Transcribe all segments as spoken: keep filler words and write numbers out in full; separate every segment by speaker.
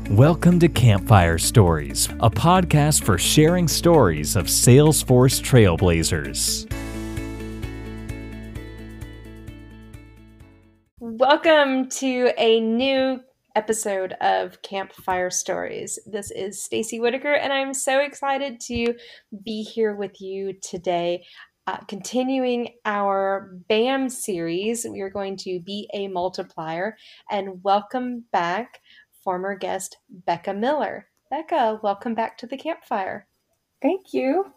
Speaker 1: Welcome to Campfire Stories, a podcast for sharing stories of Salesforce trailblazers.
Speaker 2: Welcome to a new episode of Campfire Stories. This is Stacy Whitaker, and I'm so excited to be here with you today. Uh, continuing our B A M series, we are going to be a multiplier, and welcome back former guest Becca Miller. Becca, welcome back to the Campfire.
Speaker 3: Thank you.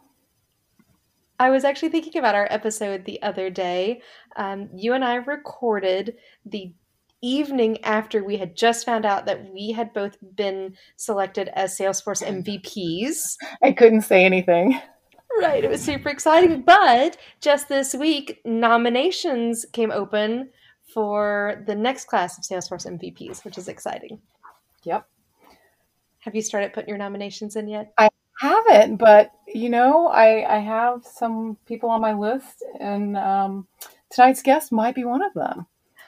Speaker 2: I was actually thinking about our episode the other day. Um, you and I recorded the evening after we had just found out that we had both been selected as Salesforce M V Ps.
Speaker 3: I couldn't say anything.
Speaker 2: Right, it was super exciting. But just this week, nominations came open for the next class of Salesforce M V Ps, which is exciting.
Speaker 3: Yep.
Speaker 2: Have you started putting your nominations in yet?
Speaker 3: I haven't, but you know, I, I have some people on my list, and um, tonight's guest might be one of them.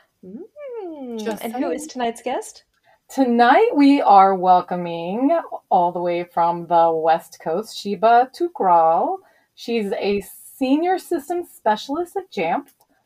Speaker 2: Mm,
Speaker 3: Just
Speaker 2: and
Speaker 3: saying.
Speaker 2: who is tonight's guest?
Speaker 3: Tonight we are welcoming all the way from the West Coast, Sheba Tukral. She's a senior systems specialist at Jamf,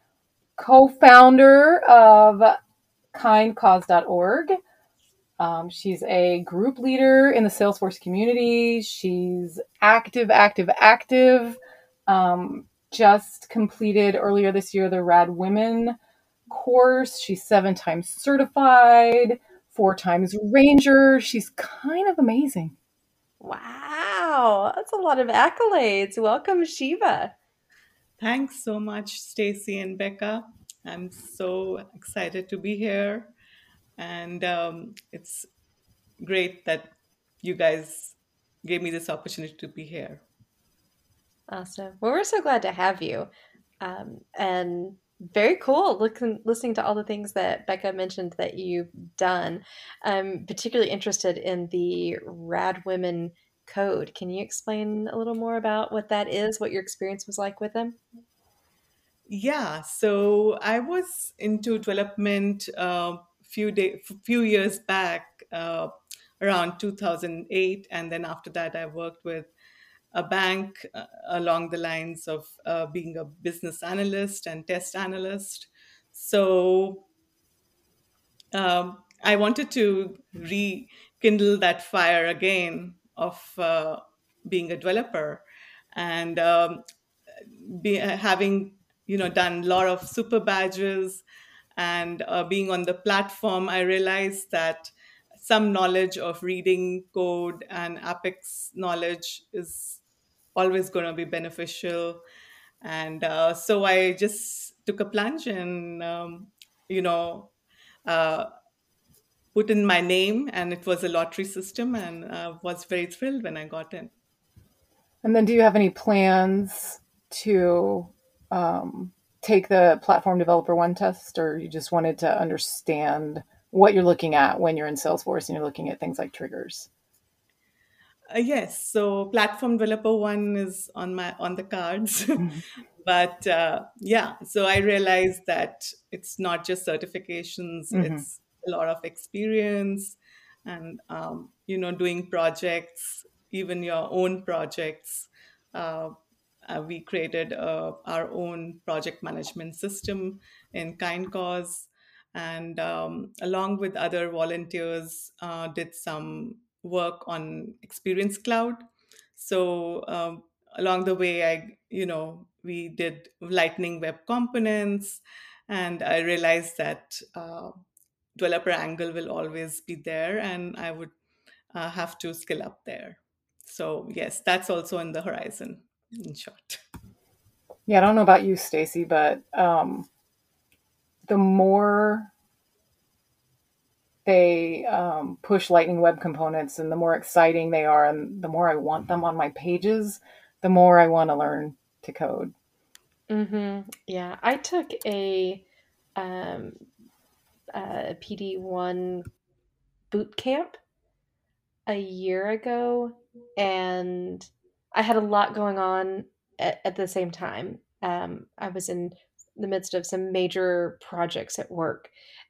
Speaker 3: co-founder of kind cause dot org. Um, she's a group leader in the Salesforce community. She's active, active, active. Um, just completed earlier this year the Rad Women course. She's seven times certified, four times Ranger. She's kind of amazing.
Speaker 2: Wow, that's a lot of accolades. Welcome, Sheba.
Speaker 4: Thanks so much, Stacy and Becca. I'm so excited to be here. And um, it's great that you guys gave me this opportunity to be here.
Speaker 2: Awesome. Well, we're so glad to have you. Um, and very cool looking, listening to all the things that Becca mentioned that you've done. I'm particularly interested in the Rad Women Code. Can you explain a little more about what that is, what your experience was like with them?
Speaker 4: Yeah, so I was into development a uh, few day, few years back, uh, around two thousand eight, and then after that, I worked with a bank uh, along the lines of uh, being a business analyst and test analyst. So um, I wanted to rekindle that fire again of uh, being a developer, and um, be, having you know done a lot of super badges and uh, being on the platform, I realized that some knowledge of reading code and Apex knowledge is always going to be beneficial. And uh, so I just took a plunge and, um, you know, uh, put in my name, and it was a lottery system, and uh, was very thrilled when I got in.
Speaker 3: And then do you have any plans to um, take the Platform Developer One test, or you just wanted to understand what you're looking at when you're in Salesforce and you're looking at things like triggers?
Speaker 4: Uh, yes, so Platform Developer One is on my on the cards,
Speaker 3: Mm-hmm.
Speaker 4: but uh, yeah, so I realized that it's not just certifications;
Speaker 3: Mm-hmm.
Speaker 4: it's a lot of experience, and um, you know, doing projects, even your own projects. Uh, uh, we created uh, our own project management system in Kind Cause, and um, along with other volunteers, uh, did some work on Experience Cloud. So um, along the way, I you know we did Lightning Web Components, and I realized that uh, developer angle will always be there, and I would uh, have to skill up there. So yes, that's also on the horizon, in short.
Speaker 3: Yeah, I don't know about you, Stacy, but um, the more they um, push Lightning Web Components and the more exciting they are and the more I want them on my pages, the more I want to learn to code.
Speaker 2: Mm-hmm. Yeah, I took a, um, a P D one boot camp a year ago, and I had a lot going on at, at the same time. Um, I was in the midst of some major projects at work,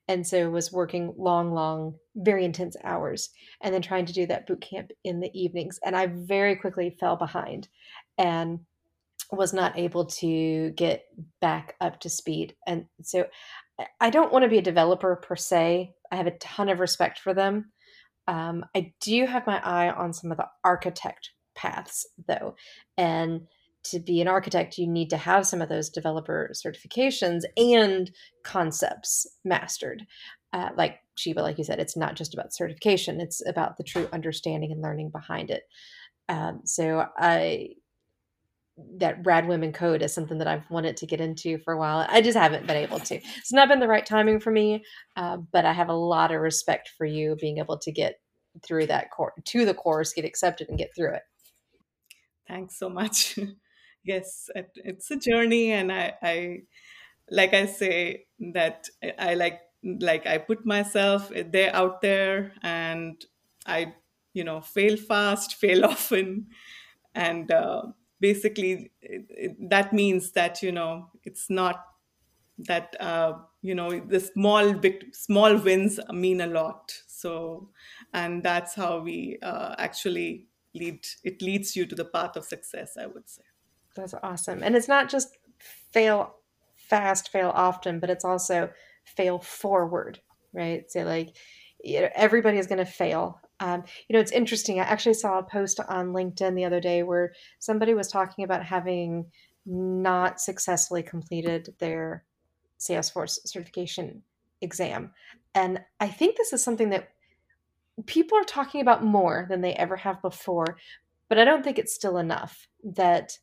Speaker 2: And so was working long, long, very intense hours and then trying to do that boot camp in the evenings. And I very quickly fell behind and was not able to get back up to speed. And so I don't want to be a developer per se. I have a ton of respect for them. Um, I do have my eye on some of the architect paths, though. And to be an architect, you need to have some of those developer certifications and concepts mastered. Uh, like Sheba, like you said, it's not just about certification, it's about the true understanding and learning behind it. Um, so I that Rad Women Code is something that I've wanted to get into for a while. I just haven't been able to. It's not been the right timing for me, uh, but I have a lot of respect for you being able to get through that course, to the course, get accepted and get through it.
Speaker 4: Thanks so much. Yes, it, it's a journey, and I, I, like I say that I like, like I put myself there out there, and I, you know, fail fast, fail often, and uh, basically it, it, that means that you know it's not that uh, you know the small vict- small wins mean a lot. So, and that's how we uh, actually lead. It leads you to the path of success, I would say.
Speaker 2: That's awesome. And it's not just fail fast, fail often, but it's also fail forward, right? So like, you know, everybody is going to fail. Um, you know, it's interesting. I actually saw a post on LinkedIn the other day where somebody was talking about having not successfully completed their Salesforce certification exam. And I think this is something that people are talking about more than they ever have before, but I don't think it's still enough that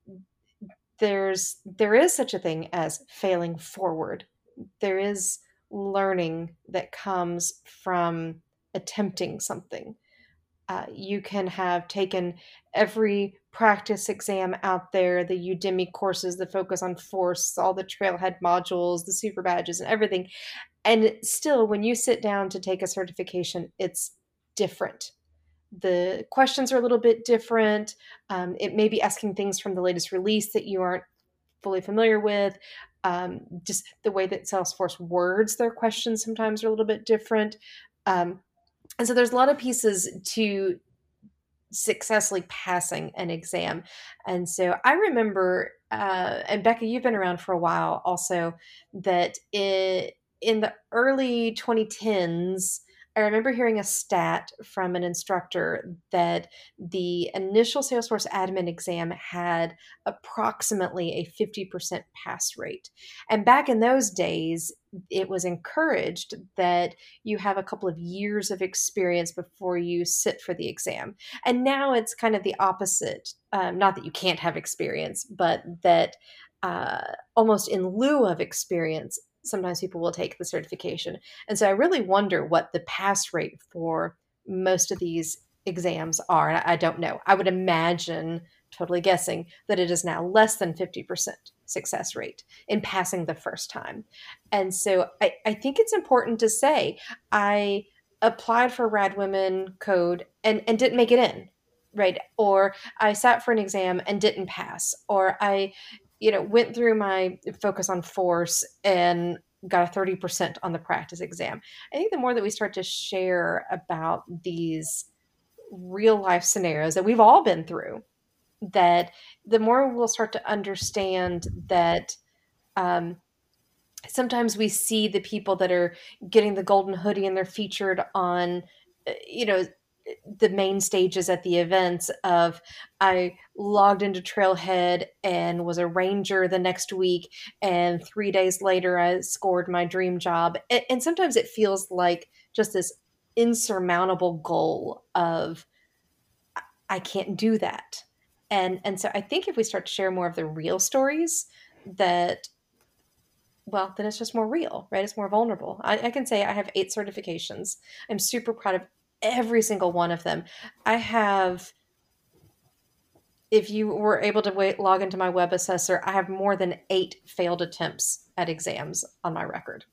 Speaker 2: there's there is such a thing as failing forward. There is learning that comes from attempting something. Uh, you can have taken every practice exam out there, the Udemy courses that focus on force, all the trailhead modules, the super badges, and everything. And still, when you sit down to take a certification, it's different. The questions are a little bit different. Um, it may be asking things from the latest release that you aren't fully familiar with. Um, just the way that Salesforce words their questions sometimes are a little bit different. Um, and so there's a lot of pieces to successfully passing an exam. And so I remember, uh, and Becca, you've been around for a while also, that it, in the early twenty tens, I remember hearing a stat from an instructor that the initial Salesforce admin exam had approximately a fifty percent pass rate. And back in those days, it was encouraged that you have a couple of years of experience before you sit for the exam. And now it's kind of the opposite. Um, not that you can't have experience, but that uh, almost in lieu of experience, sometimes people will take the certification. And so I really wonder what the pass rate for most of these exams are. And I don't know. I would imagine, totally guessing, that it is now less than fifty percent success rate in passing the first time. And so I, I think it's important to say I applied for Rad Women Code and, and didn't make it in, right? Or I sat for an exam and didn't pass, or I you know, went through my focus on force and got a thirty percent on the practice exam. I think the more that we start to share about these real life scenarios that we've all been through, that the more we'll start to understand that um, sometimes we see the people that are getting the golden hoodie and they're featured on, you know, the main stages at the events of I logged into Trailhead and was a ranger the next week, and three days later I scored my dream job. And, and sometimes it feels like just this insurmountable goal of I can't do that. And and so I think if we start to share more of the real stories, that well, then it's just more real, right? It's more vulnerable. I, I can say I have eight certifications. I'm super proud of every single one of them. I have, if you were able to wait, log into my web assessor, I have more than eight failed attempts at exams on my record.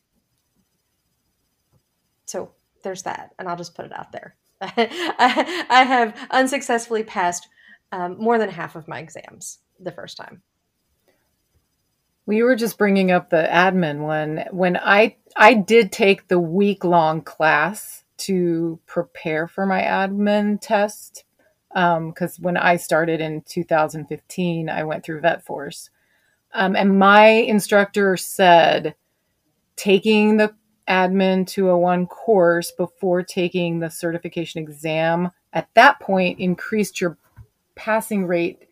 Speaker 2: So there's that, and I'll just put it out there. I, I have unsuccessfully passed um, more than half of my exams the first time.
Speaker 3: We were just bringing up the admin one. When I I did take the week long class to prepare for my admin test, because um, when I started in two thousand fifteen, I went through VetForce, um, and my instructor said taking the admin two oh one course before taking the certification exam at that point increased your passing rate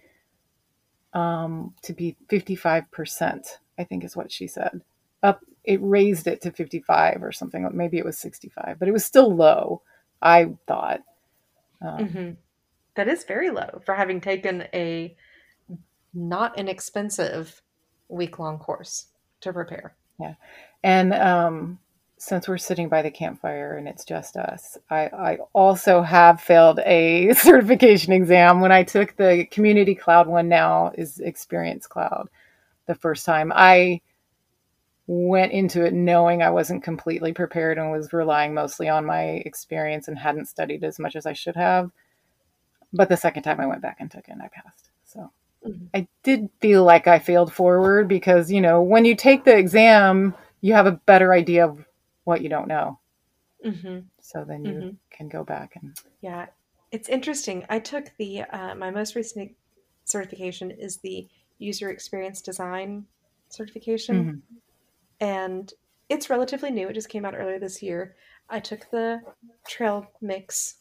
Speaker 3: um, to be fifty-five percent, I think is what she said. Up, it raised it to fifty-five or something. Maybe it was sixty-five, but it was still low, I thought. Um,
Speaker 2: Mm-hmm. That is very low for having taken a not inexpensive week-long course to prepare.
Speaker 3: Yeah. And um, since we're sitting by the campfire and it's just us, I, I also have failed a certification exam. When I took the Community Cloud one, now is Experience Cloud. The first time I went into it knowing I wasn't completely prepared and was relying mostly on my experience and hadn't studied as much as I should have. But the second time I went back and took it and I passed. So mm-hmm. I did feel like I failed forward because, you know, when you take the exam, you have a better idea of what you don't know. Mm-hmm. So then you mm-hmm. can go back and...
Speaker 2: Yeah, it's interesting. I took the, uh, my most recent certification is the User Experience Design certification. Mm-hmm. And it's relatively new. It just came out earlier this year. I took the trail mix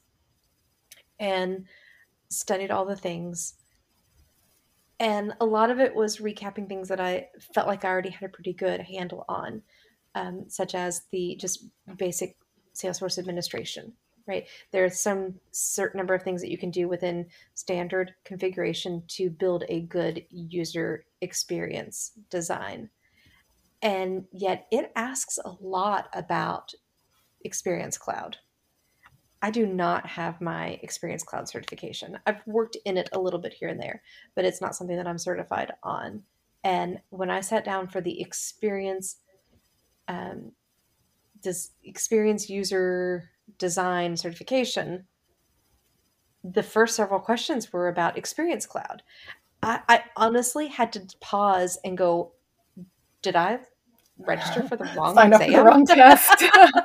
Speaker 2: and studied all the things. And a lot of it was recapping things that I felt like I already had a pretty good handle on, um, such as the just basic Salesforce administration, right? There's some certain number of things that you can do within standard configuration to build a good user experience design. And yet it asks a lot about Experience Cloud. I do not have my Experience Cloud certification. I've worked in it a little bit here and there, but it's not something that I'm certified on. And when I sat down for the experience, um, this experience user design certification, the first several questions were about Experience Cloud. I, I honestly had to pause and go, did I register for the wrong
Speaker 3: Sign
Speaker 2: exam?
Speaker 3: Up for the wrong test.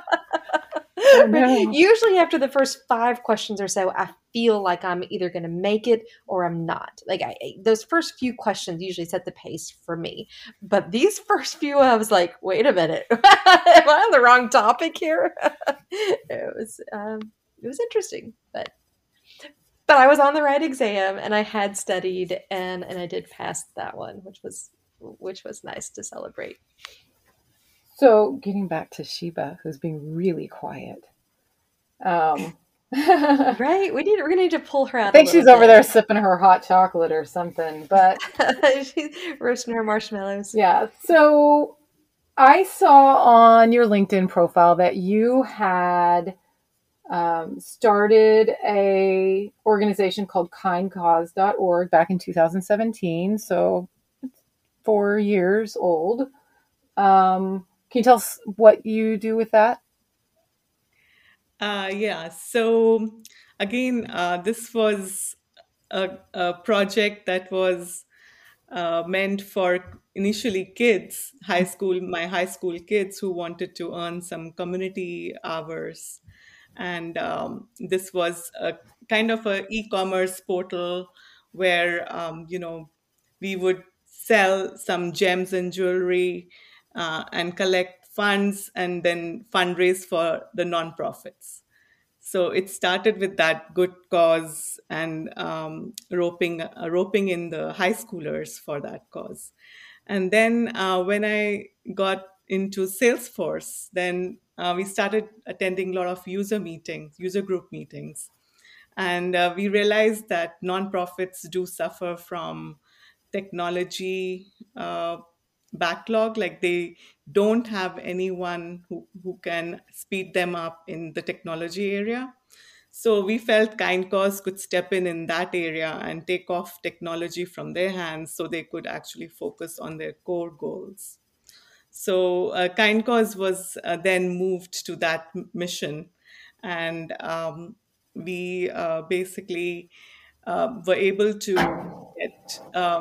Speaker 2: Oh, no. Usually after the first five questions or so, I feel like I'm either going to make it or I'm not. Like I, those first few questions usually set the pace for me. But these first few, I was like, wait a minute, am I on the wrong topic here? It was, um, it was interesting, but, but I was on the right exam and I had studied and, and I did pass that one, which was, which was nice to celebrate.
Speaker 3: So getting back to Sheba, who's being really quiet. Um,
Speaker 2: right? We need. We're gonna need to pull her out.
Speaker 3: I think she's
Speaker 2: bit.
Speaker 3: over there sipping her hot chocolate or something. But
Speaker 2: she's roasting her marshmallows.
Speaker 3: Yeah. So I saw on your LinkedIn profile that you had um, started a organization called kind cause dot org back in two thousand seventeen. So it's four years old. Um, Can you tell us what you do with that?
Speaker 4: Uh, yeah. So again, uh, this was a, a project that was uh, meant for initially kids, high school, my high school kids who wanted to earn some community hours. And um, this was a kind of a e-commerce portal where, um, you know, we would sell some gems and jewelry uh, and collect funds and then fundraise for the nonprofits. So it started with that good cause and um, roping uh, roping in the high schoolers for that cause. And then uh, when I got into Salesforce, then uh, we started attending a lot of user meetings, user group meetings. And uh, we realized that nonprofits do suffer from technology uh, backlog, like they don't have anyone who, who can speed them up in the technology area. So we felt Kind Cause could step in in that area and take off technology from their hands so they could actually focus on their core goals. So uh, Kind Cause was uh, then moved to that m- mission. And um, we uh, basically uh, were able to get uh,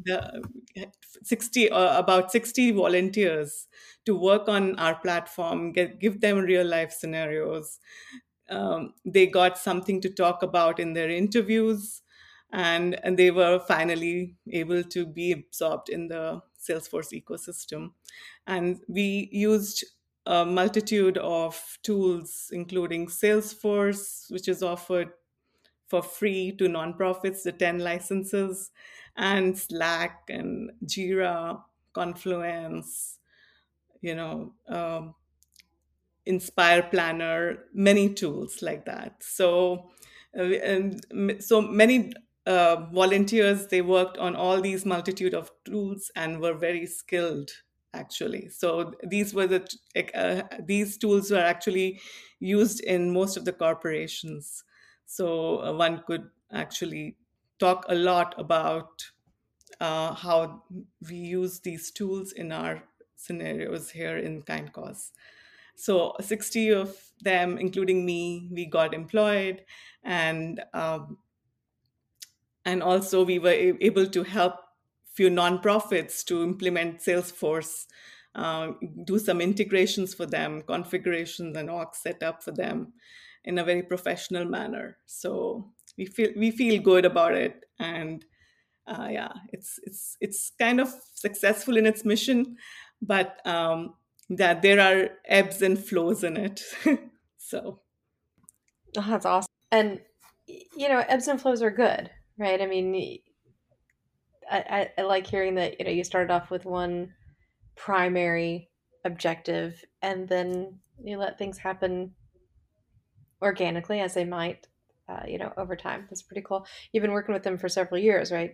Speaker 4: the sixty uh, about sixty volunteers to work on our platform, get, give them real life scenarios. Um, they got something to talk about in their interviews, and, and they were finally able to be absorbed in the Salesforce ecosystem. And we used a multitude of tools, including Salesforce, which is offered for free to nonprofits, the ten licenses, and Slack and Jira, Confluence, you know, um, Inspire Planner, many tools like that. So, uh, and m- so many uh, volunteers, they worked on all these multitude of tools and were very skilled, actually. So these were the t- uh, these tools were actually used in most of the corporations. So uh, one could actually talk a lot about uh, how we use these tools in our scenarios here in Kind Cause. So sixty of them, including me, we got employed, and um, and also we were a- able to help few nonprofits to implement Salesforce, uh, do some integrations for them, configurations and org setup for them in a very professional manner. So we feel we feel good about it, and uh, yeah, it's it's it's kind of successful in its mission, but um, that there are ebbs and flows in it. So
Speaker 2: Oh, that's awesome. And y- you know, ebbs and flows are good, right? I mean, y- I, I, I like hearing that, you know, you started off with one primary objective and then you let things happen organically as they might, uh, you know, over time. That's pretty cool. You've been working with them for several years, right?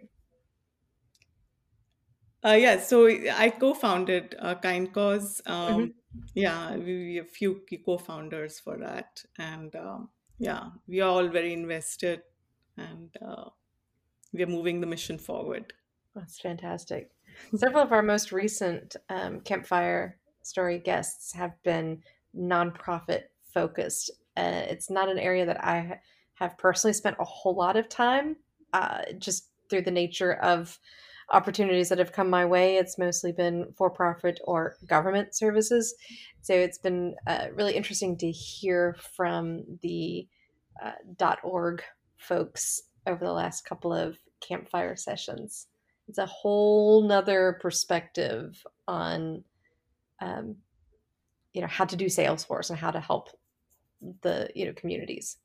Speaker 4: uh, yeah, so I co-founded uh, Kind Cause.
Speaker 2: Hmm.
Speaker 4: Um, yeah, we, we have a few key co-founders for that, and um, yeah, we are all very invested, and uh, we are moving the mission forward.
Speaker 2: That's fantastic. Several of our most recent um, Campfire Story guests have been nonprofit focused. Uh, it's not an area that I ha- have personally spent a whole lot of time, uh, just through the nature of opportunities that have come my way. It's mostly been for profit or government services. So it's been uh, really interesting to hear from the uh, .org folks over the last couple of campfire sessions. It's a whole nother perspective on um, you know, how to do Salesforce and how to help the, you know, communities.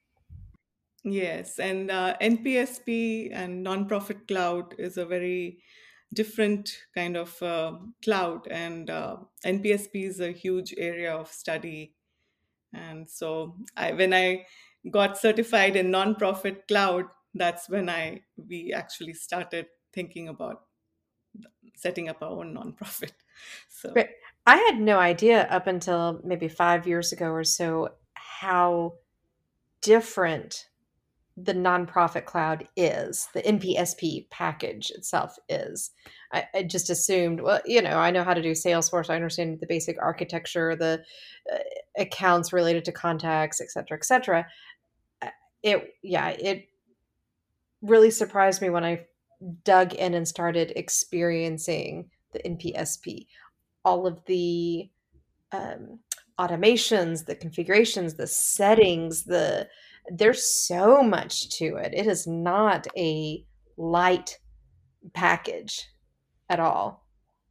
Speaker 4: Yes, and uh, N P S P and nonprofit cloud is a very different kind of uh, cloud, and uh, N P S P is a huge area of study. And so, I, when I got certified in nonprofit cloud, that's when I we actually started thinking about setting up our own nonprofit. So.
Speaker 2: But I had no idea up until maybe five years ago or so how different the nonprofit cloud is, the N P S P package itself is. I, I just assumed, well, you know, I know how to do Salesforce. I understand the basic architecture, the uh, accounts related to contacts, et cetera, et cetera. Uh, It, yeah, it really surprised me when I dug in and started experiencing the N P S P. All of the um, automations, the configurations, the settings, the there's so much to it. It is not a light package at all.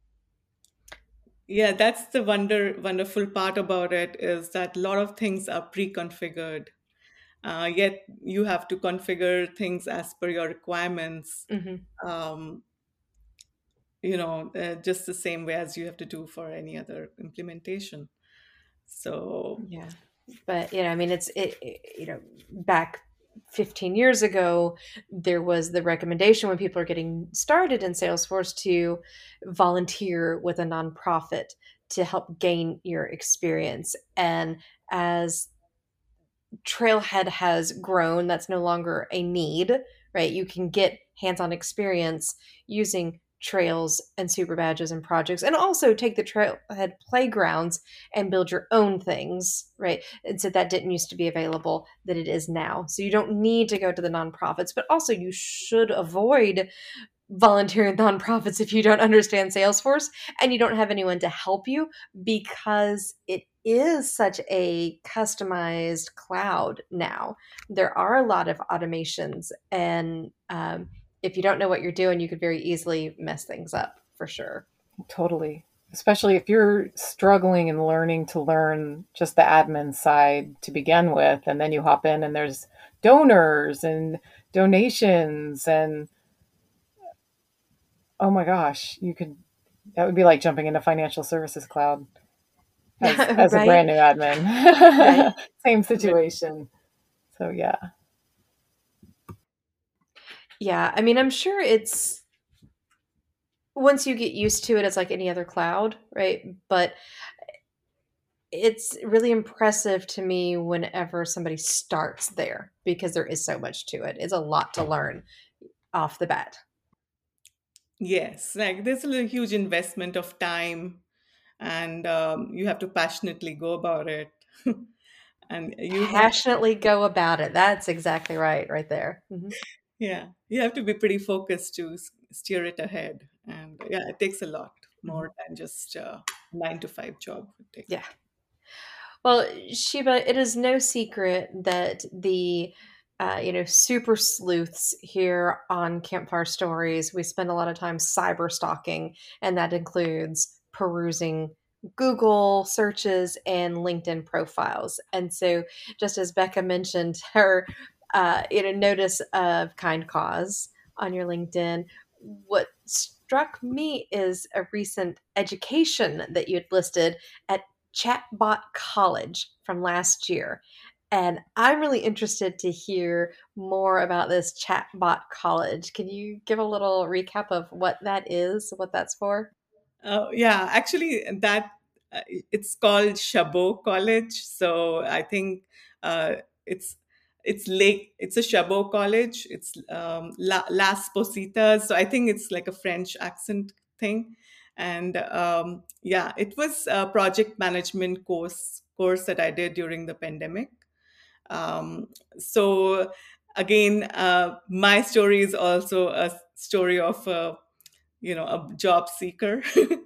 Speaker 4: Yeah, that's the wonder wonderful part about it, is that a lot of things are pre-configured. Uh, yet you have to configure things as per your requirements.
Speaker 2: Hmm.
Speaker 4: Um, you know, uh, just the same way as you have to do for any other implementation. So
Speaker 2: Yeah, but you know, I mean, it's it, it. You know, back fifteen years ago, there was the recommendation when people are getting started in Salesforce to volunteer with a nonprofit to help gain your experience. And as Trailhead has grown, that's no longer a need, right? You can get hands-on experience using trails and super badges and projects, and also take the Trailhead playgrounds and build your own things, right? And so that didn't used to be available, that it is now. So you don't need to go to the nonprofits, but also you should avoid volunteer in nonprofits if you don't understand Salesforce and you don't have anyone to help you, because it is such a customized cloud now. There are a lot of automations, and um, if you don't know what you're doing, you could very easily mess things up for sure.
Speaker 3: Totally. Especially if you're struggling and learning to learn just the admin side to begin with, and then you hop in and there's donors and donations and oh my gosh, you could, that would be like jumping into financial services cloud as, as
Speaker 2: Right?
Speaker 3: a brand new admin.
Speaker 2: Right.
Speaker 3: Same situation. So yeah.
Speaker 2: Yeah, I mean, I'm sure it's, once you get used to it, it's like any other cloud, right? But it's really impressive to me whenever somebody starts there, because there is so much to it. It's a lot to learn off the bat.
Speaker 4: Yes, like there's a huge investment of time, and um, you have to passionately go about it. And you have,
Speaker 2: Passionately go about it. That's exactly right, right there. Mhm.
Speaker 4: yeah, you have to be pretty focused to s- steer it ahead. And yeah, it takes a lot more than just a nine to five job would take.
Speaker 2: Yeah. Well, Sheba, it is no secret that the uh, you know, super sleuths here on Campfire Stories, we spend a lot of time cyber stalking, and that includes perusing Google searches and LinkedIn profiles. And so, just as Becca mentioned, her uh, you know, notice of Kind Cause on your LinkedIn, what struck me is a recent education that you had listed at Chatbot College from last year. And I'm really interested to hear more about this Chatbot College. Can you give a little recap of what that is, what that's for?
Speaker 4: Uh, yeah, actually, that uh, it's called Chabot College. So I think uh, it's it's Lake. It's a Chabot College. It's um, La, Las Positas. So I think it's like a French accent thing. And um, yeah, it was a project management course course that I did during the pandemic. Um, so again, uh, my story is also a story of a you know a job seeker.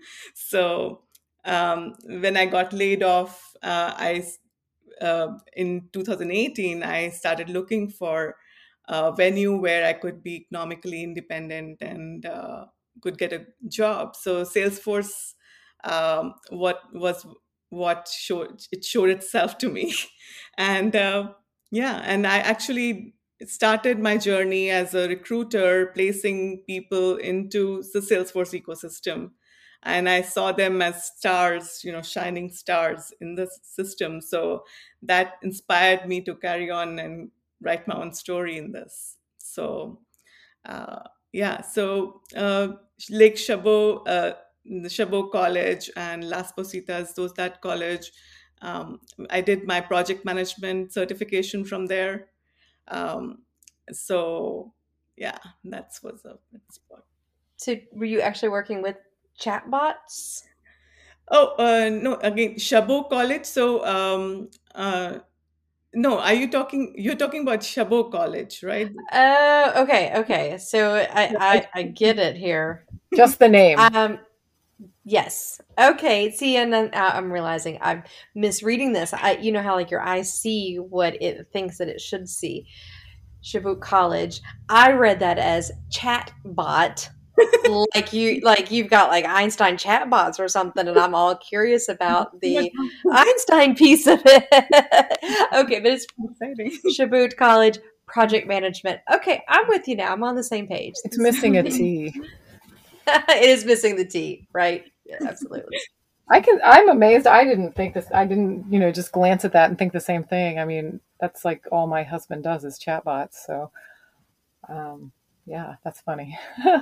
Speaker 4: So um, when I got laid off, uh, I uh, in two thousand eighteen I started looking for a venue where I could be economically independent and uh, could get a job. So Salesforce, um, what was what showed it showed itself to me. And uh, yeah, and I actually started my journey as a recruiter, placing people into the Salesforce ecosystem. And I saw them as stars, you know, shining stars in the system. So that inspired me to carry on and write my own story in this. So, uh, yeah, so uh, Lake Chabot, uh, the Chabot College and Las Positas, those that college. Um, I did my project management certification from there. Um, so yeah, that's what's up. That's what.
Speaker 2: So, were you actually working with chatbots?
Speaker 4: Oh uh, no, again, Chabot College. So um, uh, no, are you talking? You're talking about Chabot College, right?
Speaker 2: Oh, okay, okay. So I, I I get it here.
Speaker 3: Just the name.
Speaker 2: Um, yes. Okay. See, and then uh, I'm realizing I'm misreading this. I, you know how like your eyes see what it thinks that it should see. Chabot College. I read that as chatbot, like you like you've got like Einstein chatbots or something, and I'm all curious about the Einstein piece of it. Okay, but it's
Speaker 4: Exciting.
Speaker 2: Chabot College project management. Okay, I'm with you now. I'm on the same page.
Speaker 3: It's missing a T.
Speaker 2: It is missing the T, right? Yeah, absolutely.
Speaker 3: I can. I'm amazed. I didn't think this. I didn't, you know, just glance at that and think the same thing. I mean, that's like all my husband does is chatbots. So, um, yeah, that's funny.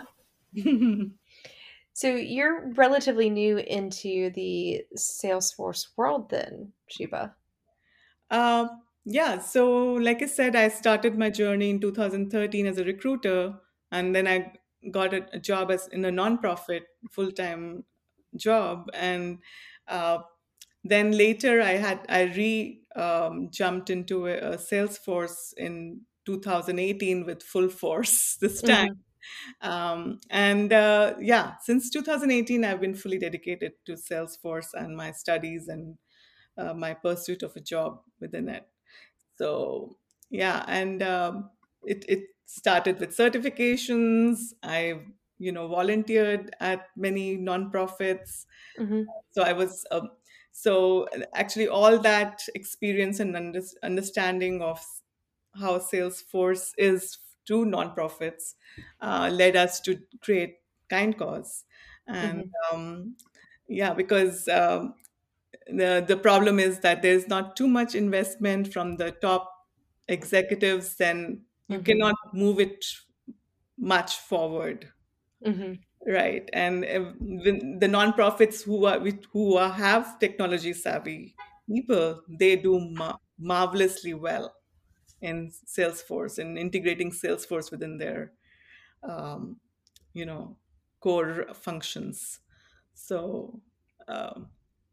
Speaker 2: So you're relatively new into the Salesforce world, then, Sheba.
Speaker 4: Uh, yeah, so like I said, I started my journey in two thousand thirteen as a recruiter, and then I got a, a job as in a nonprofit full time job, and uh, then later I had I re um, jumped into a, a Salesforce in two thousand eighteen with full force this time. Um, and uh, yeah, since two thousand eighteen, I've been fully dedicated to Salesforce and my studies and uh, my pursuit of a job within it. So yeah, and um, it it started with certifications. I you know volunteered at many nonprofits.
Speaker 2: Mm-hmm.
Speaker 4: So I was um, so actually all that experience and under, understanding of how Salesforce is to nonprofits uh, led us to create Kind Cause. And
Speaker 2: Mm-hmm.
Speaker 4: um, yeah, because um, the the problem is that there's not too much investment from the top executives, then you
Speaker 2: Mm-hmm.
Speaker 4: cannot move it much forward,
Speaker 2: Mm-hmm.
Speaker 4: right? And uh, when the nonprofits who are with- who are, have technology savvy people, they do ma- marvelously well in Salesforce and integrating Salesforce within their um, you know core functions. So um,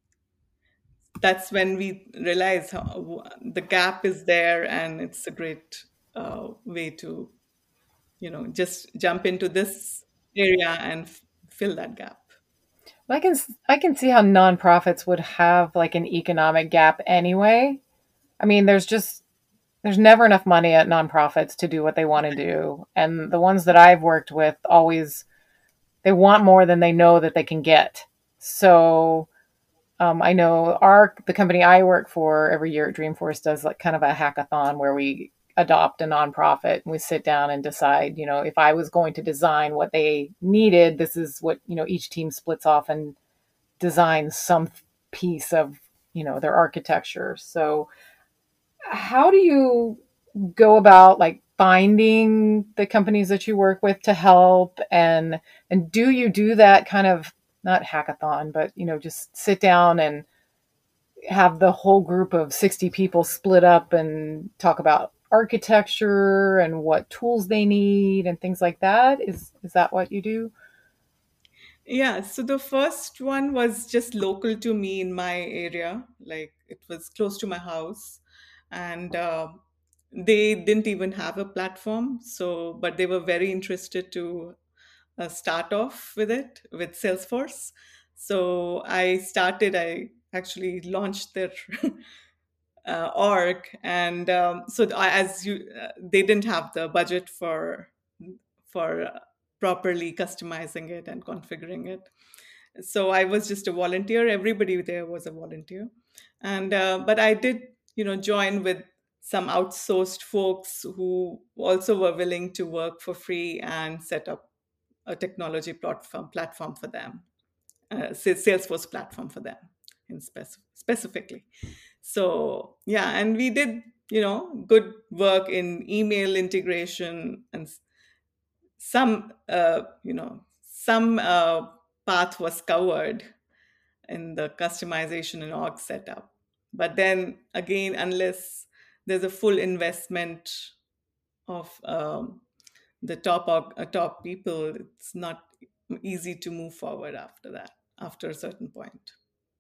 Speaker 4: that's when we realize how the gap is there, and it's a great uh, way to you know just jump into this area and f- fill that gap.
Speaker 3: I can I can see how nonprofits would have like an economic gap anyway. I mean, there's just there's never enough money at nonprofits to do what they want to do, and the ones that I've worked with always they want more than they know that they can get. So um, I know our the company I work for every year at Dreamforce does like kind of a hackathon where we adopt a nonprofit and we sit down and decide, you know, if I was going to design what they needed, this is what, you know, each team splits off and designs some piece of, you know, their architecture. So how do you go about like finding the companies that you work with to help, and and do you do that kind of not hackathon, but you know, just sit down and have the whole group of sixty people split up and talk about architecture and what tools they need and things like that? Is is that what you do?
Speaker 4: Yeah, so the first one was just local to me in my area, like it was close to my house, and uh, they didn't even have a platform. So, but they were very interested to uh, start off with it with Salesforce. So I started. I actually launched their uh, org, and um, so I- as you, uh, they didn't have the budget for for uh, properly customizing it and configuring it. So I was just a volunteer. Everybody there was a volunteer, and uh, but I did, you know, join with some outsourced folks who also were willing to work for free and set up a technology platform platform for them, uh, Sa- Salesforce platform for them in spec- specifically. So yeah, and we did, you know, good work in email integration and s- some, uh, you know, some uh, path was covered in the customization and org setup. But then again, unless there's a full investment of um, the top org, uh, top people, it's not easy to move forward after that, after a certain point.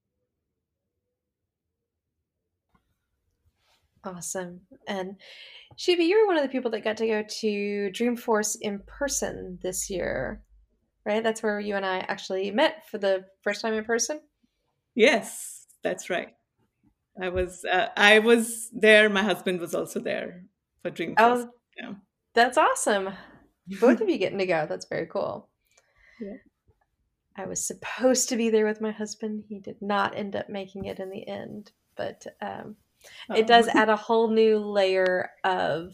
Speaker 2: Awesome. And Shiva, you were one of the people that got to go to Dreamforce in person this year, right? That's where you and I actually met for the first time in person.
Speaker 4: Yes, that's right. I was uh, I was there. My husband was also there for Dreamforce.
Speaker 2: Oh,
Speaker 4: Yeah.
Speaker 2: that's awesome. Both of you getting to go. That's very cool.
Speaker 4: Yeah.
Speaker 2: I was supposed to be there with my husband. He did not end up making it in the end, but um, it
Speaker 3: Oh.
Speaker 2: does add a whole new layer of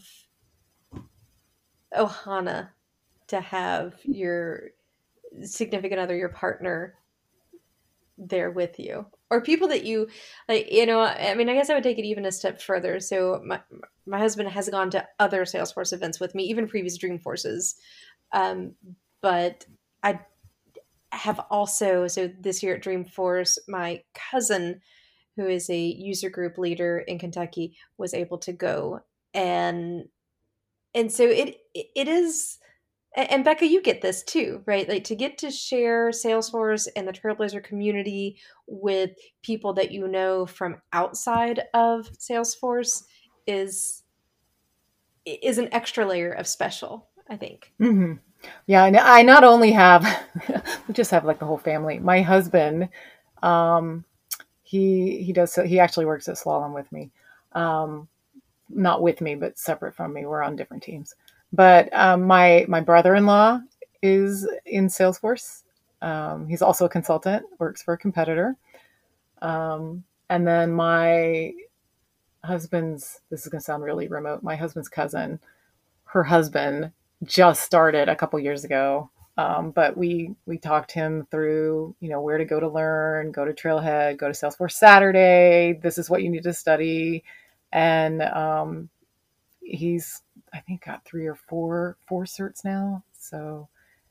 Speaker 2: ohana to have your significant other, your partner, there with you, or people that you like. You know, I mean, I guess I would take it even a step further. So my my husband has gone to other Salesforce events with me, even previous Dreamforces, um, but I have also, so this year at Dreamforce, my cousin, who is a user group leader in Kentucky, was able to go, and and so it it is. And Becca, you get this too, right? Like to get to share Salesforce and the Trailblazer community with people that you know from outside of Salesforce is is an extra layer of special, I think.
Speaker 3: Mm-hmm. Yeah, and I not only have, we just have like the whole family. My husband, um, he he does he actually works at Slalom with me, um, not with me, but separate from me. We're on different teams. But um, my my brother-in-law is in Salesforce. Um, he's also a consultant, works for a competitor. Um, and then my husband's, this is going to sound really remote. My husband's cousin, her husband just started a couple years ago. Um, but we, we talked him through, you know, where to go to learn, go to Trailhead, go to Salesforce Saturday. This is what you need to study. And, um, he's, I think got three or four, four certs now. So,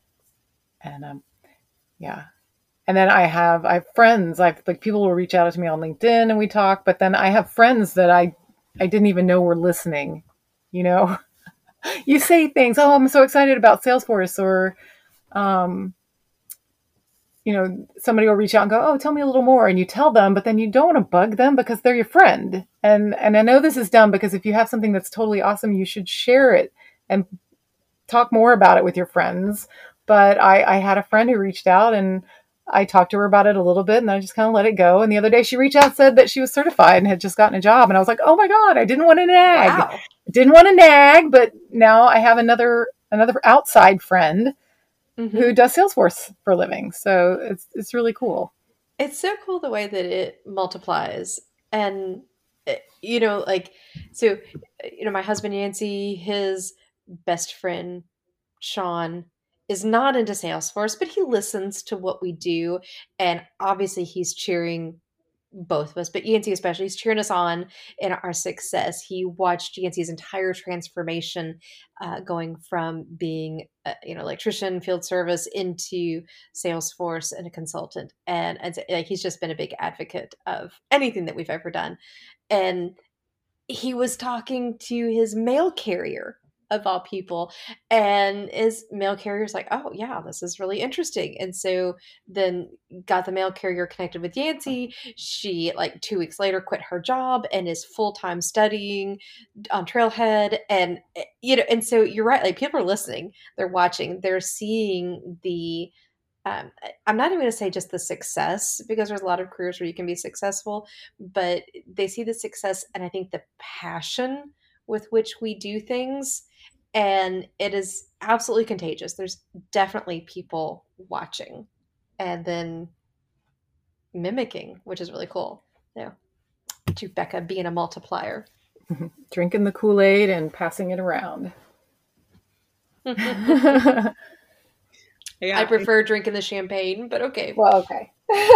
Speaker 3: and, um, yeah. And then I have, I have friends, I've like people will reach out to me on LinkedIn and we talk, but then I have friends that I, I didn't even know were listening, you know, you say things, oh, I'm so excited about Salesforce, or, um, you know, somebody will reach out and go, oh, tell me a little more. And you tell them, but then you don't want to bug them because they're your friend. And, and I know this is dumb because if you have something that's totally awesome, you should share it and talk more about it with your friends. But I, I had a friend who reached out and I talked to her about it a little bit and I just kind of let it go. And the other day she reached out and said that she was certified and had just gotten a job. And I was like, oh my God, I didn't want to nag.
Speaker 2: Wow.
Speaker 3: Didn't want to nag, but now I have another, another outside friend
Speaker 2: Mm-hmm.
Speaker 3: who does Salesforce for a living. So it's, it's really cool.
Speaker 2: It's so cool the way that it multiplies. And, eh, you know, like, so, you know, my husband, Yancey, his best friend, Sean, is not into Salesforce, but he listens to what we do. And obviously he's cheering both of us, but Yancey especially, he's cheering us on in our success. He watched Yancey's entire transformation, uh, going from being a, you know, electrician, field service, into Salesforce and a consultant, and and so, like, he's just been a big advocate of anything that we've ever done. And he was talking to his mail carrier, of all people, and his mail carrier's like, oh yeah, this is really interesting. And so then got the mail carrier connected with Yancey. She, like, two weeks later, quit her job and is full-time studying on Trailhead. And, you know, and so you're right, like, people are listening, they're watching, they're seeing the um, I'm not even going to say just the success, because there's a lot of careers where you can be successful, but they see the success and I think the passion with which we do things. And it is absolutely contagious. There's definitely people watching and then mimicking, which is really cool. Yeah. To Becca being a multiplier.
Speaker 3: Drinking the Kool-Aid and passing it around.
Speaker 4: Yeah,
Speaker 2: I prefer drinking the champagne, but okay.
Speaker 3: Well, okay.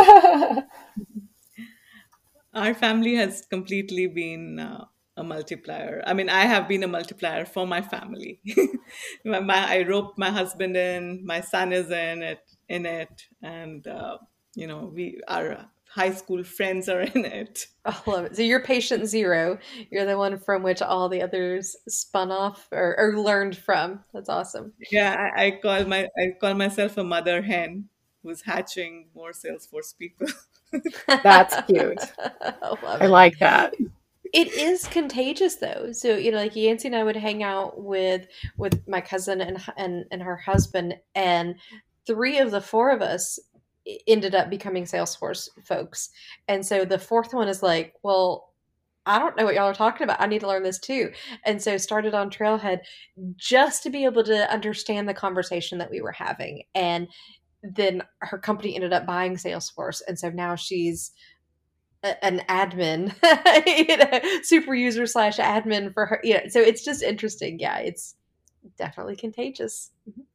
Speaker 4: our family has completely been uh, a multiplier. I mean, I have been a multiplier for my family. my, my, I roped my husband in, my son is in it, in it, and uh, you know, we our high school friends are in it.
Speaker 2: I love it. So you're patient zero. You're the one from which all the others spun off or, or learned from. That's awesome.
Speaker 4: Yeah, I, I call my I call myself a mother hen who's hatching more Salesforce people.
Speaker 3: That's cute.
Speaker 2: I love
Speaker 3: I
Speaker 2: it.
Speaker 3: like that.
Speaker 2: It is contagious though. So, you know, like Yancey and I would hang out with with my cousin and and and her husband, and three of the four of us ended up becoming Salesforce folks. And so the fourth one is like, well, I don't know what y'all are talking about. I need to learn this too. And so started on Trailhead just to be able to understand the conversation that we were having. And then her company ended up buying Salesforce. And so now she's a, an admin, you know, super user slash admin for her. Yeah. So it's just interesting. Yeah. It's definitely contagious.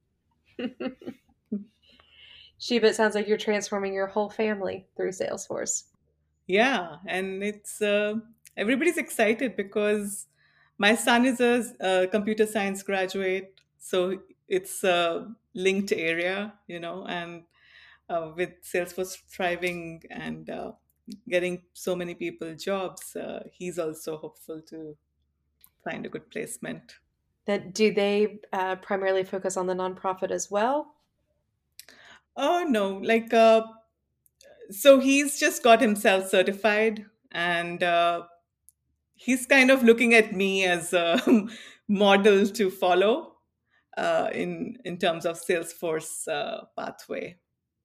Speaker 2: Sheba, it sounds like you're transforming your whole family through Salesforce.
Speaker 4: Yeah, and it's uh, everybody's excited because my son is a, a computer science graduate, so it's a linked area, you know, and uh, with Salesforce thriving and uh, getting so many people jobs, uh, he's also hopeful to find a good placement.
Speaker 2: That do they uh, primarily focus on the nonprofit as well?
Speaker 4: Oh no, like uh, so he's just got himself certified, and uh, he's kind of looking at me as a model to follow. uh, in in terms of Salesforce uh, pathway.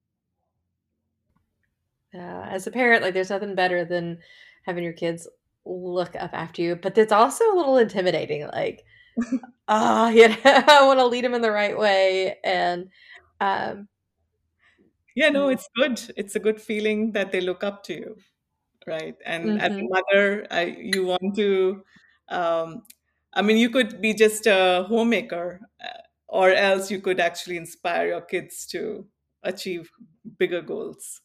Speaker 2: Uh, as a parent, like there's nothing better than having your kids look up after you, but it's also a little intimidating. Like, ah, you know, I want to lead them in the right way, and um,
Speaker 4: Yeah, no, it's good. It's a good feeling that they look up to you, right? And as a
Speaker 2: mhm.
Speaker 4: mother, I, you want to, um, I mean, you could be just a homemaker, uh, or else you could actually inspire your kids to achieve bigger goals.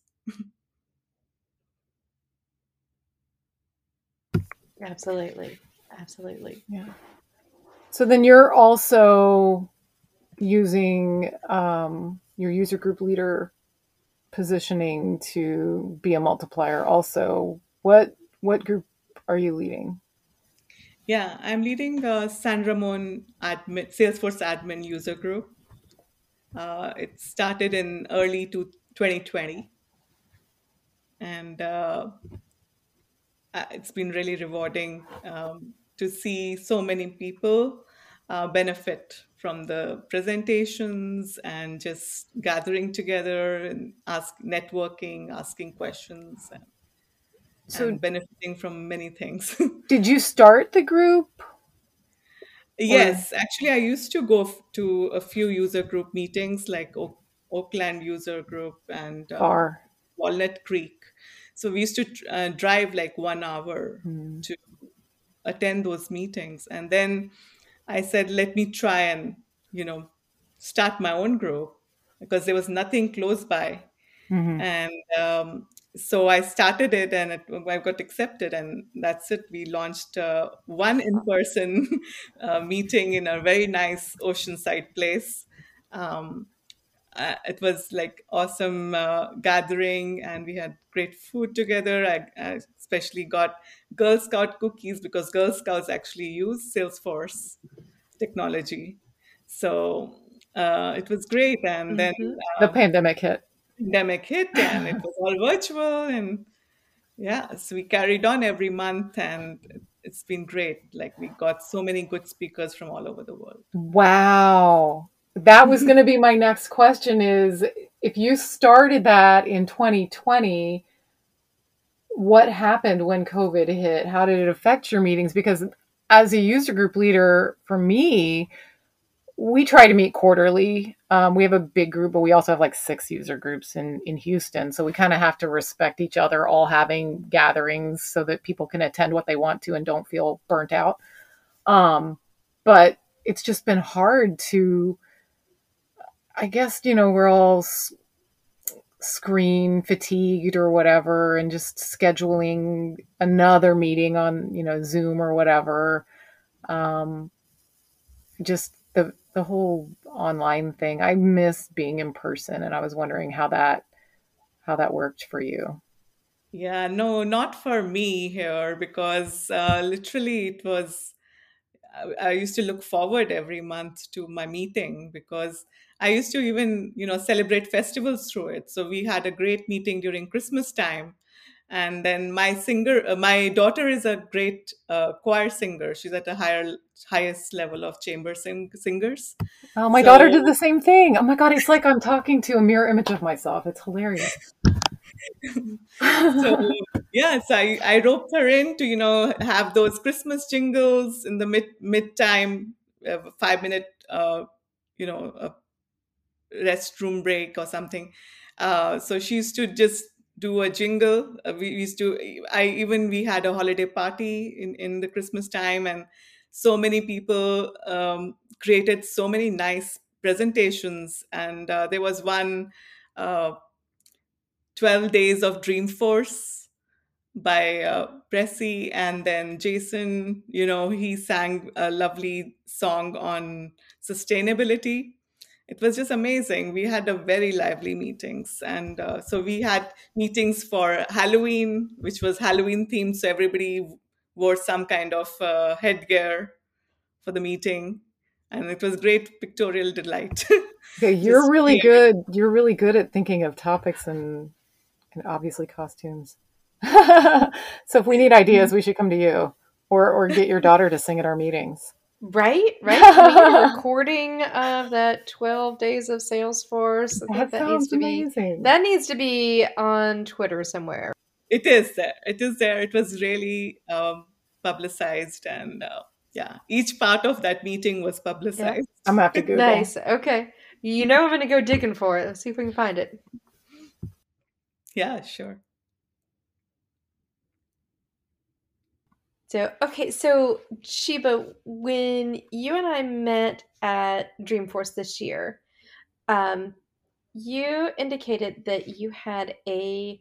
Speaker 2: Absolutely, absolutely.
Speaker 3: Yeah. So then you're also using um, your user group leader positioning to be a multiplier. Also, what what group are you leading?
Speaker 4: Yeah, I'm leading the San Ramon admin, Salesforce admin user group. Uh, it started in early to twenty twenty, and uh, uh, it's been really rewarding um, to see so many people uh, benefit from the presentations and just gathering together and ask networking, asking questions, and,
Speaker 3: So
Speaker 4: and benefiting from many things.
Speaker 3: did you start the group? Or
Speaker 4: Yes, actually, I used to go f- to a few user group meetings like Oak, Oakland User Group and um,
Speaker 3: far?
Speaker 4: Walnut Creek. So we used to tr- uh, drive like one hour
Speaker 3: Hmm.
Speaker 4: to attend those meetings. And then I said, let me try and, you know, start my own group because there was nothing close by.
Speaker 3: Mm-hmm.
Speaker 4: And um, so I started it and it, I got accepted, and that's it. We launched uh, one in person uh, meeting in a very nice oceanside place. Um, uh, it was like awesome uh, gathering, and we had great food together. I, I especially got Girl Scout cookies because Girl Scouts actually use Salesforce technology. So uh, it was great. And then
Speaker 2: Mhm.
Speaker 3: The
Speaker 4: um,
Speaker 3: pandemic hit.
Speaker 4: pandemic hit and it was all virtual, and yeah, so we carried on every month, and it's been great. Like we got so many good speakers from all over the world.
Speaker 3: Wow. That was going to be my next question is if you started that in twenty twenty, what happened when COVID hit? How did it affect your meetings? Because as a user group leader, for me, we try to meet quarterly. Um, we have a big group, but we also have like six user groups in, in Houston. So we kind of have to respect each other, all having gatherings so that people can attend what they want to and don't feel burnt out. Um, but it's just been hard to, I guess, you know, we're all s- screen fatigued or whatever, and just scheduling another meeting on, you know, Zoom or whatever. Um, just the the whole online thing. I miss being in person, and I was wondering how that how that worked for you.
Speaker 4: Yeah, no, not for me here because uh, literally it was, I I used to look forward every month to my meeting because I used to even, you know, celebrate festivals through it. So we had a great meeting during Christmas time. And then my singer, uh, my daughter is a great uh, choir singer. She's at a higher, highest level of chamber sing- singers.
Speaker 3: Oh, my daughter
Speaker 4: So
Speaker 3: did the same thing. Oh my God, it's like I'm talking to a mirror image of myself. It's hilarious.
Speaker 4: so yes, I, I roped her in to, you know, have those Christmas jingles in the mid mid time, uh, five minute, uh, you know, uh, restroom break or something. Uh, so she used to just do a jingle. Uh, we used to, I even we had a holiday party in in the Christmas time, and so many people um, created so many nice presentations. And uh, there was one. Uh, twelve Days of Dreamforce by uh, Pressy, and then Jason, you know, he sang a lovely song on sustainability. It was just amazing. We had a very lively meetings, and uh, so we had meetings for Halloween, which was Halloween themed. So everybody wore some kind of uh, headgear for the meeting, and it was great pictorial delight.
Speaker 3: Okay, you're
Speaker 4: Just
Speaker 3: really
Speaker 4: yeah.
Speaker 3: good. You're really good at thinking of topics and, and obviously costumes. So if we need ideas, we should come to you or or get your daughter to sing at our meetings.
Speaker 2: Right, right. Can we get a recording of that twelve days of Salesforce? I think
Speaker 3: That
Speaker 2: that needs
Speaker 3: sounds
Speaker 2: to be
Speaker 3: amazing.
Speaker 2: that needs to be on Twitter somewhere.
Speaker 4: It is there. It is there. It was really um, publicized, and uh, yeah, each part of that meeting was
Speaker 2: Yeah.
Speaker 4: publicized.
Speaker 3: I'm gonna have to Google.
Speaker 2: Nice. Okay. You know I'm gonna go digging for it. Let's see if we can find it.
Speaker 4: Yeah, sure.
Speaker 2: So, okay, so Sheba, when you and I met at Dreamforce this year, um, you indicated that you had a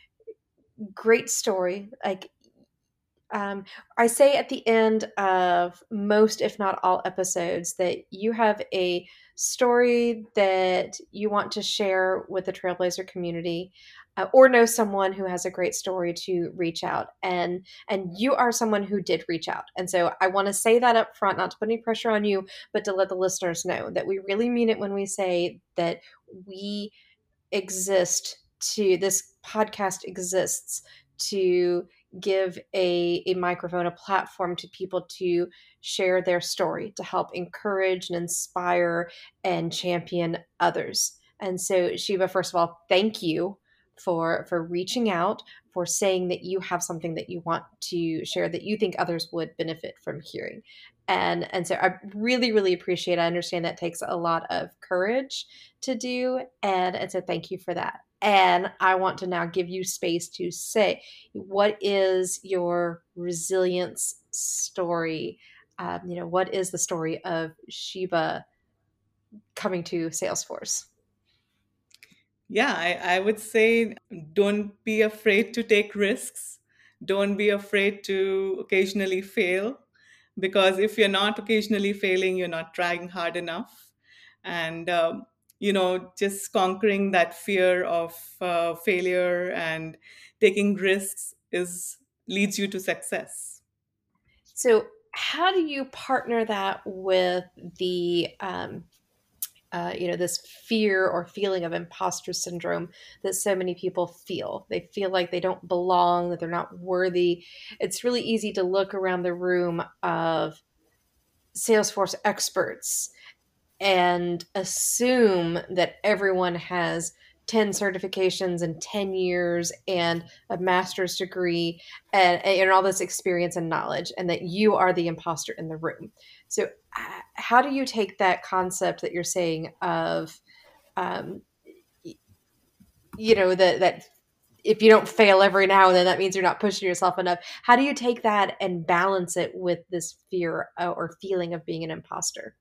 Speaker 2: great story. Like, um, I say at the end of most, if not all, episodes that you have a story that you want to share with the Trailblazer community, uh, or know someone who has a great story to reach out. And and you are someone who did reach out. And so I want to say that up front, not to put any pressure on you, but to let the listeners know that we really mean it when we say that we exist to this podcast exists to give a, a microphone, a platform to people to share their story, to help encourage and inspire and champion others. And so, Sheba, first of all, thank you for for reaching out, for saying that you have something that you want to share that you think others would benefit from hearing. And and so I really, really appreciate it. I understand that takes a lot of courage to do. And, and so thank you for that. And I want to now give you space to say, what is your resilience story? Um, you know, what is the story of Sheba coming to Salesforce?
Speaker 4: Yeah, I, I would say don't be afraid to take risks. Don't be afraid to occasionally fail, because if you're not occasionally failing, you're not trying hard enough. And, um, you know, just conquering that fear of uh, failure and taking risks is leads you to success.
Speaker 2: So, how do you partner that with the um, uh, you know, this fear or feeling of imposter syndrome that so many people feel? They feel like they don't belong, that they're not worthy. It's really easy to look around the room of Salesforce experts and assume that everyone has ten certifications and ten years and a master's degree and, and all this experience and knowledge, and that you are the imposter in the room. So uh, how do you take that concept that you're saying of, um, you know, that, that if you don't fail every now and then, that means you're not pushing yourself enough. How do you take that and balance it with this fear uh, or feeling of being an imposter?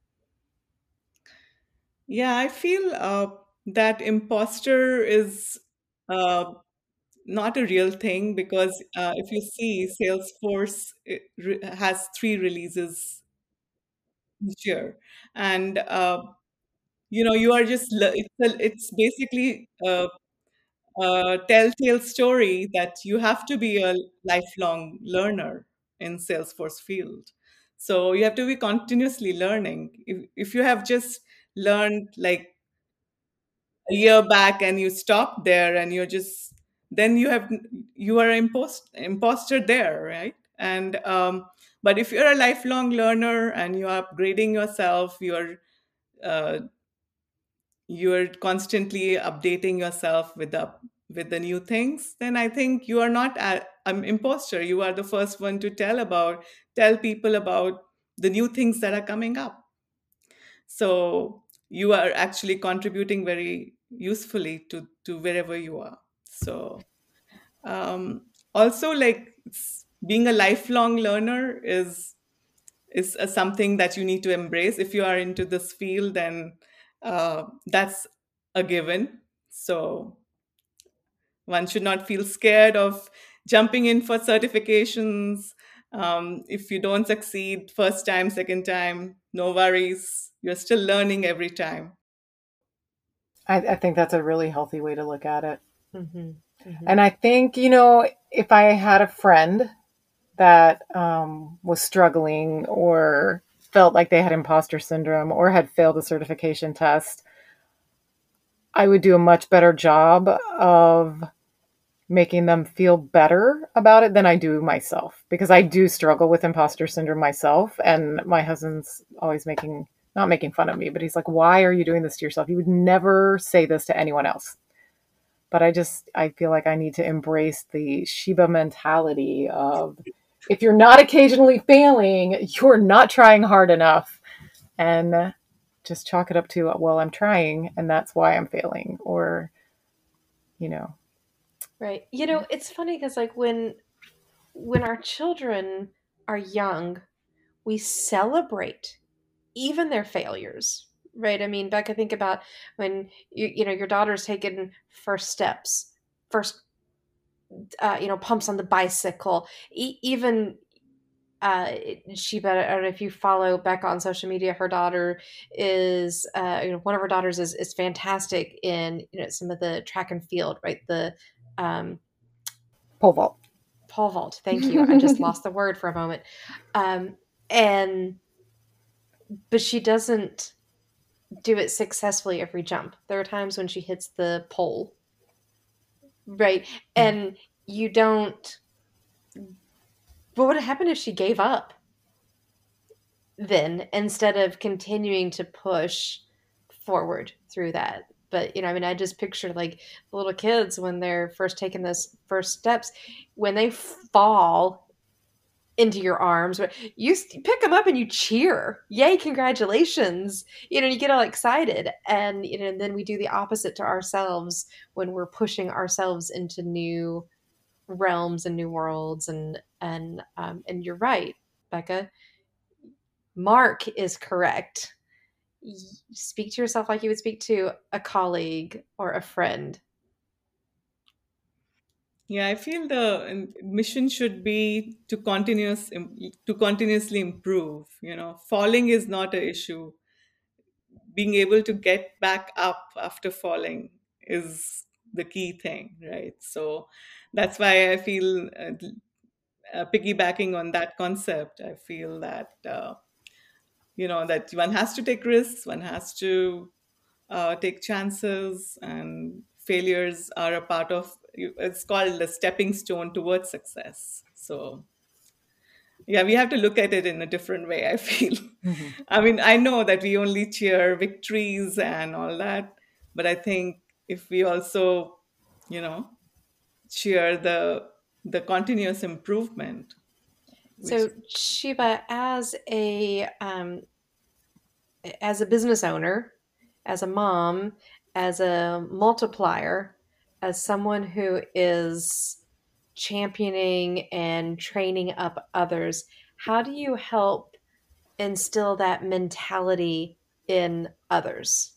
Speaker 4: Yeah, I feel uh, that imposter is uh, not a real thing, because uh, if you see, Salesforce it re- has three releases each year, and uh, you know you are just le- it's a, it's basically a, a telltale story that you have to be a lifelong learner in Salesforce field. So you have to be continuously learning. If if you have just learned like a year back and you stop there and you're just then you have you are impost, imposter there, right? And um, but if you're a lifelong learner and you are upgrading yourself, you're uh, you're constantly updating yourself with the with the new things, then I think you are not a, an imposter. You are the first one to tell about tell people about the new things that are coming up. So you are actually contributing very usefully to to wherever you are. So um, also, like it's- being a lifelong learner is is uh, something that you need to embrace. If you are into this field, then uh, that's a given. So one should not feel scared of jumping in for certifications. Um, if you don't succeed first time, second time, no worries. You're still learning every time.
Speaker 3: I, I think that's a really healthy way to look at it.
Speaker 2: Mm-hmm. Mm-hmm.
Speaker 3: And I think, you know, if I had a friend that um, was struggling or felt like they had imposter syndrome or had failed a certification test, I would do a much better job of making them feel better about it than I do myself, because I do struggle with imposter syndrome myself. And my husband's always making, not making fun of me, but he's like, why are you doing this to yourself? You would never say this to anyone else. But I just, I feel like I need to embrace the Shiba mentality of, if you're not occasionally failing, you're not trying hard enough. And just chalk it up to, well, I'm trying and that's why I'm failing. Or, you know.
Speaker 2: Right. You know, it's funny because like when when our children are young, we celebrate even their failures, right? I mean, Becca, think about when you you know your daughter's taken first steps, first uh, you know pumps on the bicycle, e- even uh, Sheba. I don't know if you follow Becca on social media. Her daughter is uh, you know one of her daughters is is fantastic in you know some of the track and field, right? The um,
Speaker 3: Pole vault.
Speaker 2: Pole vault. Thank you. I just lost the word for a moment. Um, and but she doesn't do it successfully every jump. There are times when she hits the pole, right? And you don't. What would happen if she gave up then instead of continuing to push forward through that? But, you know, I mean, I just picture like little kids when they're first taking those first steps, when they fall into your arms, you pick them up and you cheer. Yay, congratulations. You know, you get all excited. And, you know, and then we do the opposite to ourselves when we're pushing ourselves into new realms and new worlds. And, and, um, and you're right, Becca. Mark is correct. Speak to yourself like you would speak to a colleague or a friend.
Speaker 4: Yeah, I feel the mission should be to continuous to continuously improve. You know, falling is not an issue. Being able to get back up after falling is the key thing, right? So that's why I feel uh, uh, piggybacking on that concept. I feel that uh, you know that one has to take risks, one has to uh, take chances, and failures are a part of. It's called the stepping stone towards success. So yeah, we have to look at it in a different way, I feel. Mm-hmm. I mean, I know that we only cheer victories and all that, but I think if we also, you know, cheer the the continuous improvement.
Speaker 2: Which... So Shiba, as a um, as a business owner, as a mom, as a multiplier, as someone who is championing and training up others, how do you help instill that mentality in others?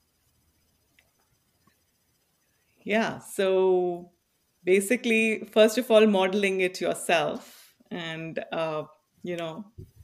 Speaker 4: Yeah, so basically, first of all, modeling it yourself and, uh, you know,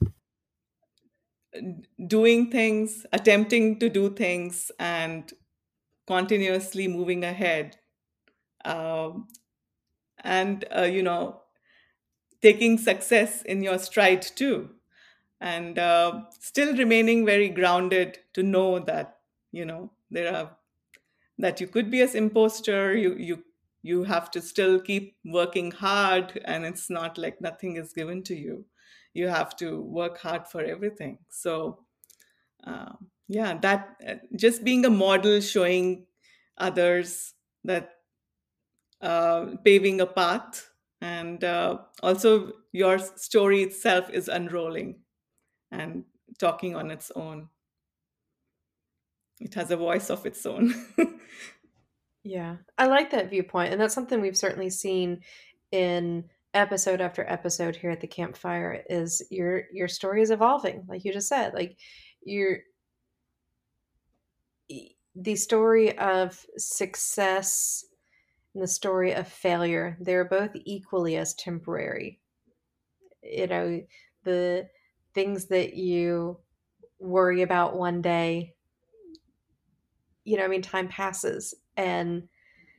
Speaker 4: doing things, attempting to do things and continuously moving ahead. Um, and, uh, you know, taking success in your stride too. And uh, still remaining very grounded to know that, you know, there are, that you could be an imposter, you, you, you have to still keep working hard, and it's not like nothing is given to you. You have to work hard for everything. So, uh, yeah, that uh, just being a model, showing others that uh, paving a path, and uh, also your story itself is unrolling and talking on its own. It has a voice of its own.
Speaker 2: Yeah, I like that viewpoint, and that's something we've certainly seen in episode after episode here at the campfire. Is your your story is evolving, like you just said, like you're the story of success and the story of failure. They're both equally as temporary. You know, the things that you worry about one day, you know, I mean, time passes, and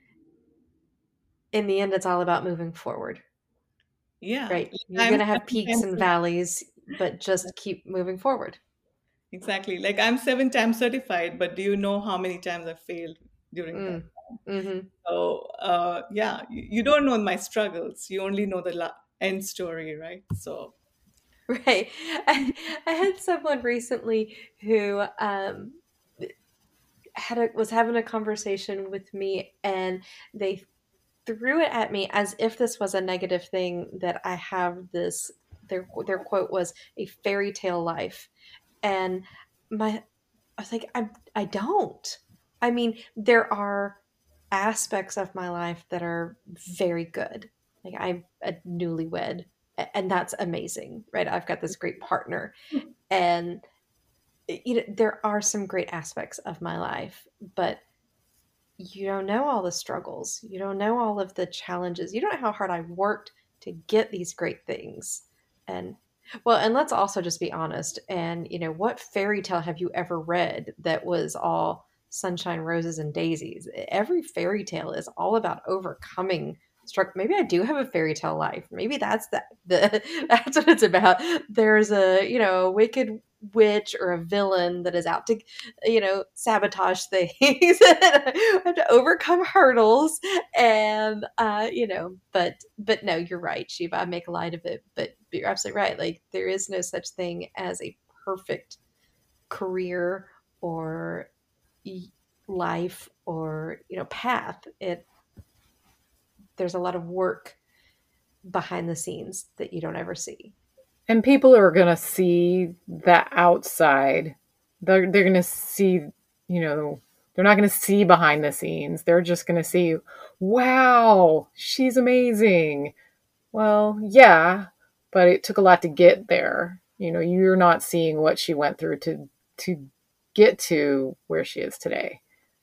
Speaker 2: in the end, it's all about moving forward.
Speaker 4: Yeah.
Speaker 2: Right. You're going to have peaks and valleys, but just keep moving forward.
Speaker 4: Exactly. Like I'm seven times certified, but do you know how many times I failed during mm. that?
Speaker 2: Mm-hmm.
Speaker 4: So uh, yeah, you, you don't know my struggles. You only know the la- end story, right? So
Speaker 2: Right. I, I had someone recently who um, had a, was having a conversation with me, and they threw it at me as if this was a negative thing that I have this. Their their quote was a fairy tale life, and my I was like, I I don't. I mean, there are aspects of my life that are very good. Like I'm a newlywed, a- and that's amazing, right? I've got this great partner, and you know, there are some great aspects of my life, but you don't know all the struggles. You don't know all of the challenges. You don't know how hard I worked to get these great things. And well, and let's also just be honest. And you know, what fairy tale have you ever read that was all sunshine, roses, and daisies? Every fairy tale is all about overcoming struggle. Maybe I do have a fairy tale life. Maybe that's the, the that's what it's about. There's a, you know, a wicked witch or a villain that is out to, you know, sabotage things and to overcome hurdles. And uh, you know, but but no, you're right, Shiva. I make light of it, but, but you're absolutely right. Like there is no such thing as a perfect career or y- life or you know path. It there's a lot of work behind the scenes that you don't ever see.
Speaker 3: And people are going to see that outside. They're, they're going to see, you know, they're not going to see behind the scenes. They're just going to see, wow, she's amazing. Well, yeah, but it took a lot to get there. You know, you're not seeing what she went through to to get to where she is today.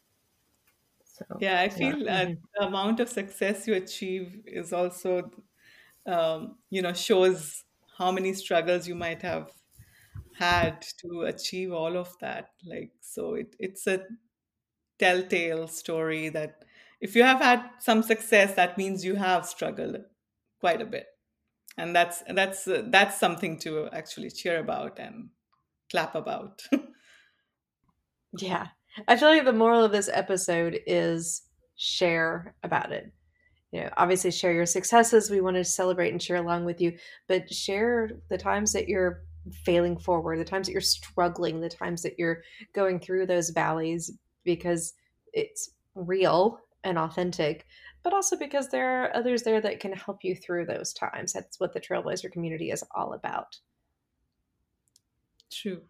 Speaker 3: So,
Speaker 4: yeah, I
Speaker 3: yeah.
Speaker 4: feel uh,
Speaker 2: Mm-hmm.
Speaker 4: the amount of success you achieve is also, um, you know, shows how many struggles you might have had to achieve all of that. Like, so it, it's a telltale story that if you have had some success, that means you have struggled quite a bit, and that's that's uh, that's something to actually cheer about and clap about.
Speaker 2: Yeah. I feel like the moral of this episode is share about it. You know, obviously share your successes. We want to celebrate and share along with you, but share the times that you're failing forward, the times that you're struggling, the times that you're going through those valleys because it's real and authentic, but also because there are others there that can help you through those times. That's what the Trailblazer community is all about.
Speaker 4: True.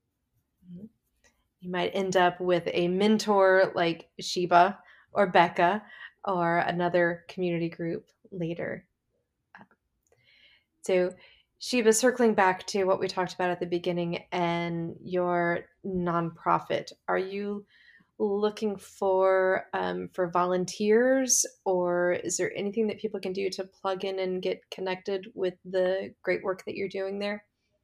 Speaker 2: You might end up with a mentor like Sheba or Becca or another community group leader. So, Sheba, circling back to what we talked about at the beginning and your nonprofit, are you looking for um, for volunteers, or is there anything that people can do to plug in and get connected with the great work that you're doing there?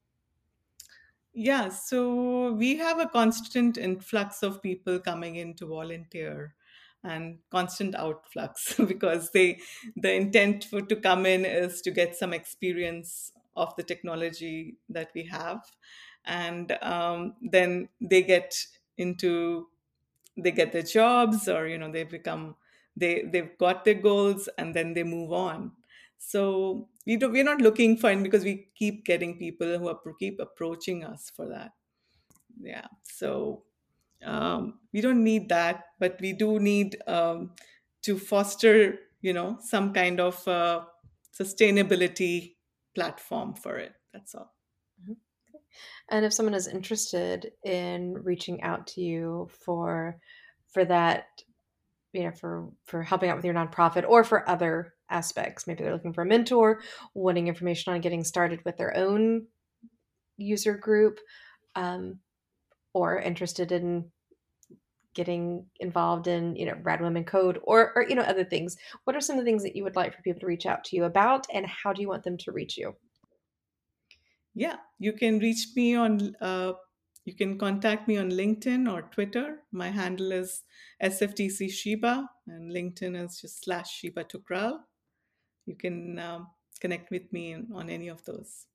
Speaker 4: Yeah, so we have a constant influx of people coming in to volunteer and constant outflux because they the intent for to come in is to get some experience of the technology that we have, and um, then they get into they get their jobs, or you know they become they they've got their goals and then they move on. So we don't we're not looking for, and because we keep getting people who are keep approaching us for that. Yeah, so um, we don't need that, but we do need um, to foster you know some kind of uh, sustainability platform for it. That's all.
Speaker 2: Mhm. And if someone is interested in reaching out to you for for that, you know, for for helping out with your nonprofit or for other aspects, maybe they're looking for a mentor, wanting information on getting started with their own user group, um, or interested in getting involved in, you know, Rad Women Code or, or, you know, other things. What are some of the things that you would like for people to reach out to you about, and how do you want them to reach you?
Speaker 4: Yeah, you can reach me on, uh, you can contact me on LinkedIn or Twitter. My handle is S F T C Shiba, and LinkedIn is just slash Shiba Tukral. You can um, connect with me on any of those.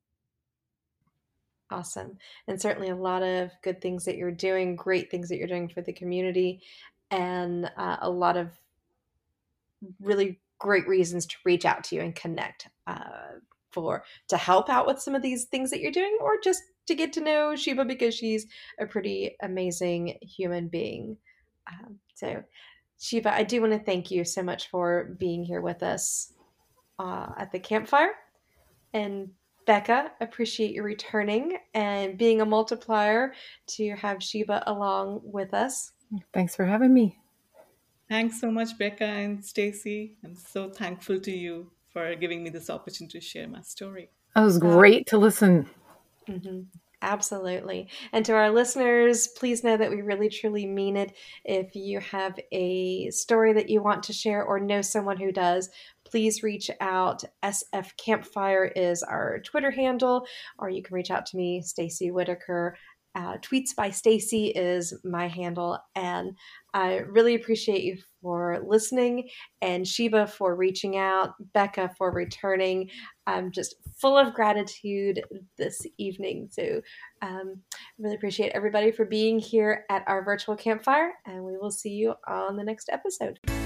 Speaker 2: Awesome. And certainly a lot of good things that you're doing, great things that you're doing for the community. and uh, a lot of really great reasons to reach out to you and connect uh, for to help out with some of these things that you're doing, or just to get to know Sheba because she's a pretty amazing human being. Um, so, Sheba, I do want to thank you so much for being here with us uh, at the campfire. And Becca, appreciate you returning and being a multiplier to have Sheba along with us.
Speaker 3: Thanks for having me.
Speaker 4: Thanks so much, Becca and Stacy. I'm so thankful to you for giving me this opportunity to share my story.
Speaker 3: It was great to listen.
Speaker 2: Mm-hmm. Absolutely. And to our listeners, please know that we really truly mean it. If you have a story that you want to share or know someone who does, please reach out. S F Campfire is our Twitter handle, or you can reach out to me, Stacy Whitaker. Uh, Tweets by Stacy is my handle, and I really appreciate you for listening, and Sheba for reaching out, Becca for returning. I'm just full of gratitude this evening. So um, really appreciate everybody for being here at our virtual campfire, and we will see you on the next episode.